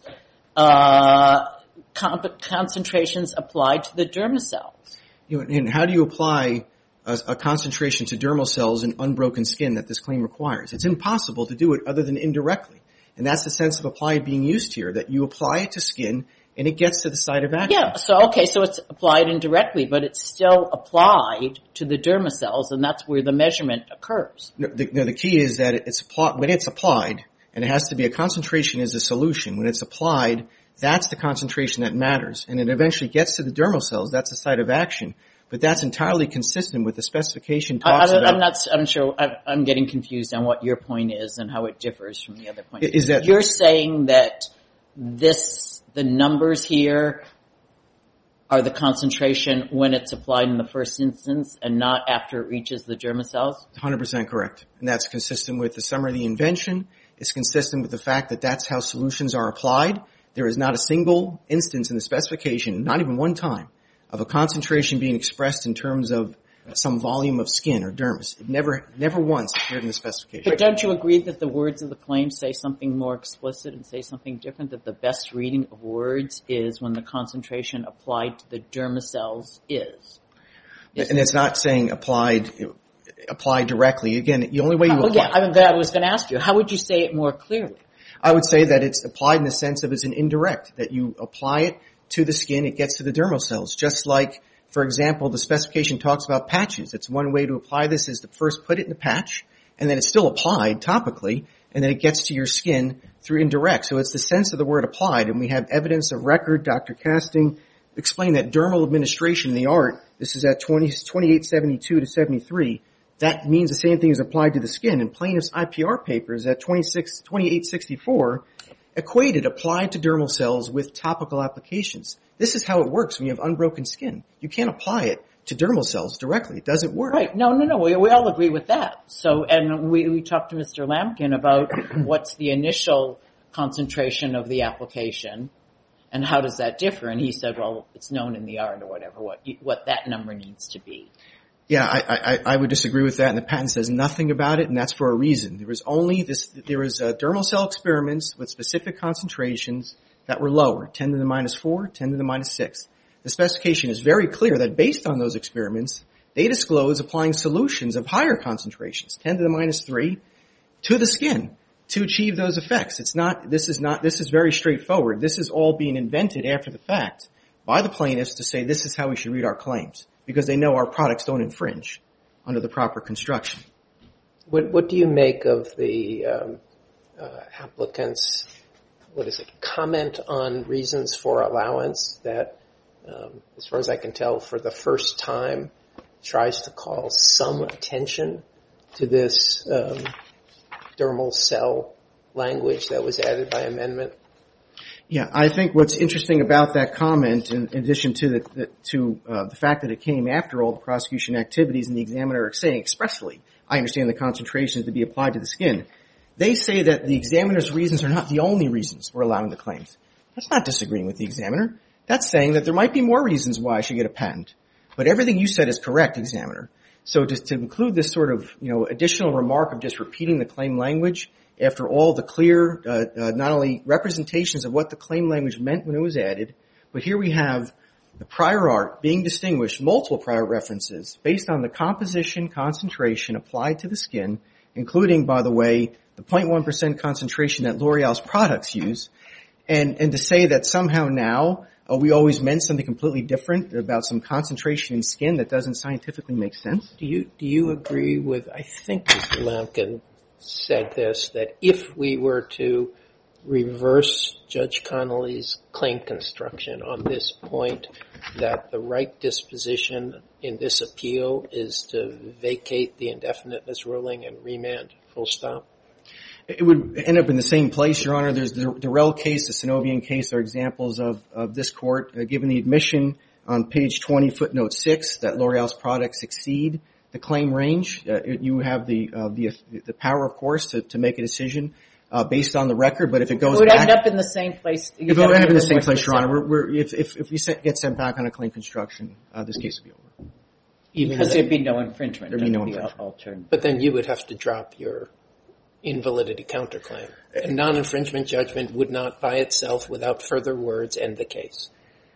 concentrations applied to the dermal cells. And how do you apply a concentration to dermal cells in unbroken skin that this claim requires? It's impossible to do it other than indirectly. And that's the sense of applied being used here, that you apply it to skin and it gets to the site of action. Yeah, so it's applied indirectly, but it's still applied to the dermal cells, and that's where the measurement occurs. No, the key is that when it's applied, and it has to be a concentration as a solution. When it's applied, that's the concentration that matters. And it eventually gets to the dermal cells. That's the site of action. but that's entirely consistent with the specification talks about. I'm getting confused on what your point is and how it differs from the other point. Is that you're saying that the numbers here are the concentration when it's applied in the first instance and not after it reaches the germ cells? 100% correct. And that's consistent with the summary of the invention. It's consistent with the fact that that's how solutions are applied. There is not a single instance in the specification, not even one time, of a concentration being expressed in terms of some volume of skin or dermis. It never once appeared in the specification. But don't you agree that the words of the claim say something more explicit and say something different, that the best reading of words is when the concentration applied to the dermis cells is? And it's not saying applied directly. Again, the only way you apply... I was going to ask you, how would you say it more clearly? I would say that it's applied in the sense of it's an indirect, that you apply it to the skin, it gets to the dermal cells, just like, for example, the specification talks about patches. It's one way to apply this is to first put it in the patch, and then it's still applied topically, and then it gets to your skin through indirect. So it's the sense of the word applied, and we have evidence of record. Dr. Casting explained that dermal administration in the art, this is at 2872 to 73, that means the same thing as applied to the skin. And plaintiff's IPR papers at 2864 equated applied to dermal cells with topical applications. This is how it works when you have unbroken skin. You can't apply it to dermal cells directly. It doesn't work. Right. No. We all agree with that. So, and we talked to Mr. Lampkin about what's the initial concentration of the application and how does that differ. And he said, well, it's known in the art or whatever, what that number needs to be. Yeah, I would disagree with that, and the patent says nothing about it, and that's for a reason. There was dermal cell experiments with specific concentrations that were lower, 10 to the minus 4, 10 to the minus 6. The specification is very clear that based on those experiments, they disclose applying solutions of higher concentrations, 10 to the minus 3, to the skin to achieve those effects. This is very straightforward. This is all being invented after the fact by the plaintiffs to say this is how we should read our claims, because they know our products don't infringe under the proper construction. What do you make of the applicant's, comment on reasons for allowance that, as far as I can tell, for the first time tries to call some attention to this dermal cell language that was added by amendment? Yeah, I think what's interesting about that comment, in addition to the fact that it came after all the prosecution activities and the examiner are saying expressly, I understand the concentrations to be applied to the skin. They say that the examiner's reasons are not the only reasons we're allowing the claims. That's not disagreeing with the examiner. That's saying that there might be more reasons why I should get a patent. But everything you said is correct, examiner. So to include this sort of, additional remark of just repeating the claim language after all the clear, not only representations of what the claim language meant when it was added, but here we have the prior art being distinguished, multiple prior references based on the composition concentration applied to the skin, including, by the way, the 0.1% concentration that L'Oreal's products use, and to say that somehow now we always meant something completely different about some concentration in skin that doesn't scientifically make sense. Do you agree with, I think Mr. Lampkin said this, that if we were to reverse Judge Connolly's claim construction on this point, that the right disposition in this appeal is to vacate the indefiniteness ruling and remand, full stop? It would end up in the same place, Your Honor. There's the Durrell case, the Synovian case are examples of this court, given the admission on page 20, footnote 6, that L'Oreal's products exceed the claim range. You have the power, of course, to make a decision based on the record. But if it goes back, it would end up in the same place. It would end up in the same place, Your Honor. If we get sent back on a claim construction, this case would be over. Because there'd be no infringement. There'd be no infringement. But then you would have to drop your invalidity counterclaim. A non-infringement judgment would not by itself, without further words, end the case.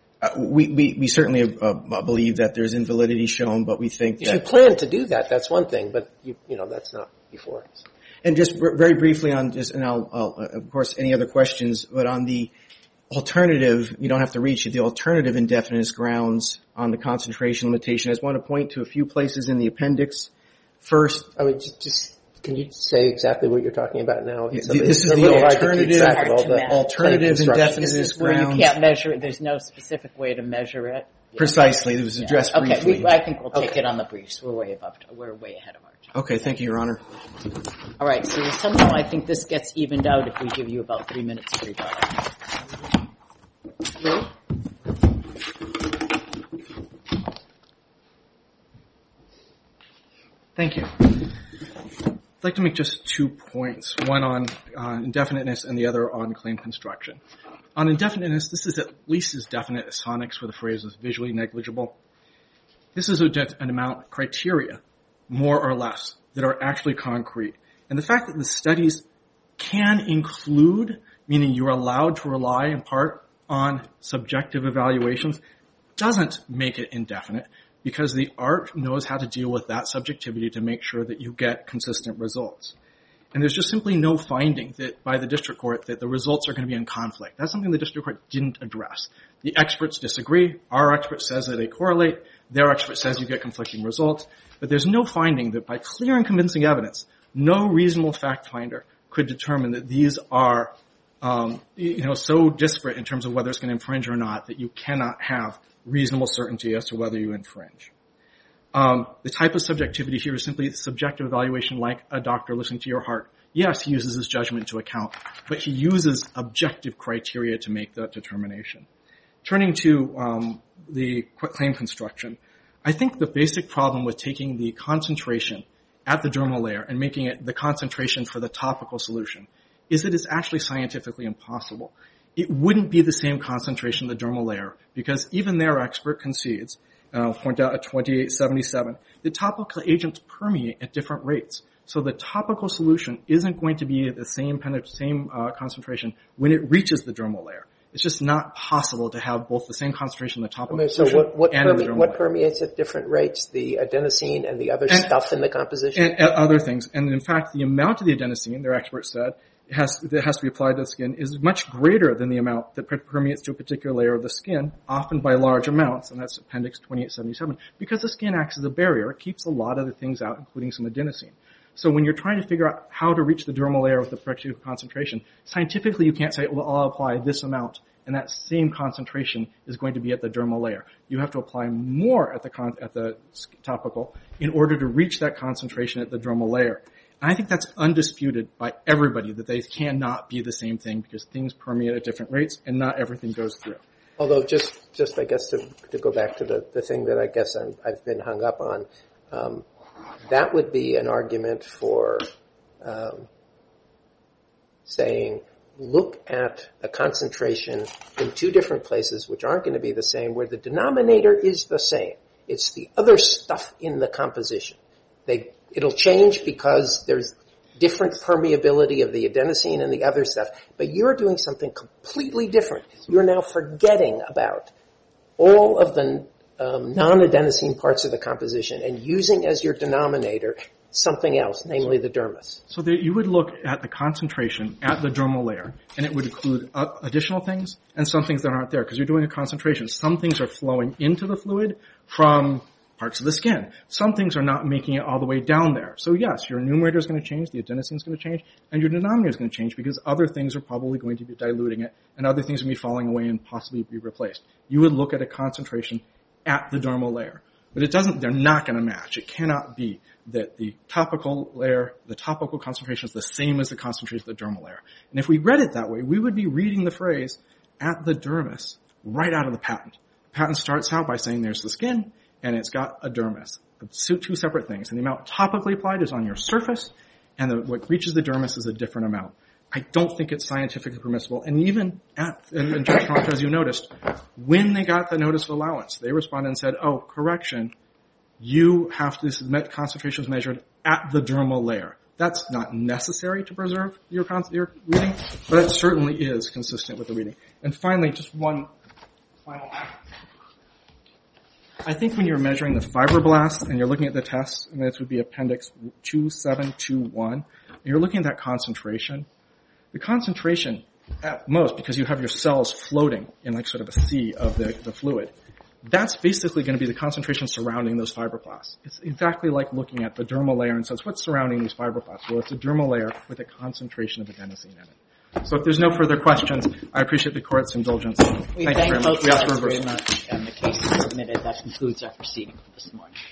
We certainly believe that there's invalidity shown, but we think that... If you plan to do that, that's one thing, but that's not before us. And just very briefly on and I'll of course any other questions, but on the alternative, you don't have to reach it, the alternative indefiniteness grounds on the concentration limitation. I just want to point to a few places in the appendix. First, I would just can you say exactly what you're talking about now? This is the alternative indefiniteness grounds. You can't measure it. There's no specific way to measure it. Precisely. It was addressed briefly. Okay, I think we'll take it on the briefs. We're way ahead of our time. Okay, thank you, Your Honor. All right, so somehow I think this gets evened out if we give you about 3 minutes of rebuttal. Thank you. I'd like to make just 2 points, one on indefiniteness and the other on claim construction. On indefiniteness, this is at least as definite as Sonic's, where the phrase is visually negligible. This is an amount criteria, more or less, that are actually concrete. And the fact that the studies can include, meaning you're allowed to rely in part on subjective evaluations, doesn't make it indefinite, because the art knows how to deal with that subjectivity to make sure that you get consistent results. And there's just simply no finding that by the district court that the results are going to be in conflict. That's something the district court didn't address. The experts disagree. Our expert says that they correlate. Their expert says you get conflicting results. But there's no finding that by clear and convincing evidence, no reasonable fact finder could determine that these are so disparate in terms of whether it's going to infringe or not that you cannot have reasonable certainty as to whether you infringe. The type of subjectivity here is simply subjective evaluation, like a doctor listening to your heart. Yes, he uses his judgment to account, but he uses objective criteria to make that determination. Turning to the claim construction, I think the basic problem with taking the concentration at the dermal layer and making it the concentration for the topical solution is that it's actually scientifically impossible. It wouldn't be the same concentration in the dermal layer because even their expert concedes, and I'll point out at 2877, the topical agents permeate at different rates. So the topical solution isn't going to be at the same concentration when it reaches the dermal layer. It's just not possible to have both the same concentration in the topical solution and the dermal layer. What permeates at different rates? The adenosine and the other stuff in the composition? And other things. And in fact, the amount of the adenosine, their expert said, that has to be applied to the skin is much greater than the amount that permeates to a particular layer of the skin, often by large amounts, and that's Appendix 2877, because the skin acts as a barrier. It keeps a lot of the things out, including some adenosine. So when you're trying to figure out how to reach the dermal layer with the particular concentration, scientifically you can't say, well, I'll apply this amount, and that same concentration is going to be at the dermal layer. You have to apply more at the topical in order to reach that concentration at the dermal layer. And I think that's undisputed by everybody, that they cannot be the same thing because things permeate at different rates and not everything goes through. Although just I guess to go back to the thing that I guess I've been hung up on, that would be an argument for saying, look at a concentration in two different places which aren't going to be the same, where the denominator is the same. It's the other stuff in the composition. It'll change because there's different permeability of the adenosine and the other stuff. But you're doing something completely different. You're now forgetting about all of the non-adenosine parts of the composition and using as your denominator something else, namely the dermis. So you would look at the concentration at the dermal layer, and it would include additional things and some things that aren't there, because you're doing a concentration. Some things are flowing into the fluid from parts of the skin. Some things are not making it all the way down there. So yes, your numerator is going to change, the adenosine is going to change, and your denominator is going to change because other things are probably going to be diluting it, and other things will be falling away and possibly be replaced. You would look at a concentration at the dermal layer. But they're not going to match. It cannot be that the topical layer, the topical concentration is the same as the concentration of the dermal layer. And if we read it that way, we would be reading the phrase at the dermis right out of the patent. The patent starts out by saying there's the skin, and it's got a dermis. Two separate things. And the amount topically applied is on your surface, and what reaches the dermis is a different amount. I don't think it's scientifically permissible. And even in Judge Toronto, as you noticed, when they got the notice of allowance, they responded and said, oh, correction, you have to submit concentrations measured at the dermal layer. That's not necessary to preserve your reading, but it certainly is consistent with the reading. And finally, just one final. I think when you're measuring the fibroblast and you're looking at the tests, and this would be Appendix 2721, and you're looking at that concentration, the concentration at most, because you have your cells floating in like sort of a sea of the fluid, that's basically going to be the concentration surrounding those fibroblasts. It's exactly like looking at the dermal layer and says, what's surrounding these fibroblasts? Well, it's a dermal layer with a concentration of adenosine in it. So if there's no further questions, I appreciate the court's indulgence. We Thank you very much. both We ask for sides very reversal. much, and the case is submitted. That concludes our proceeding for this morning.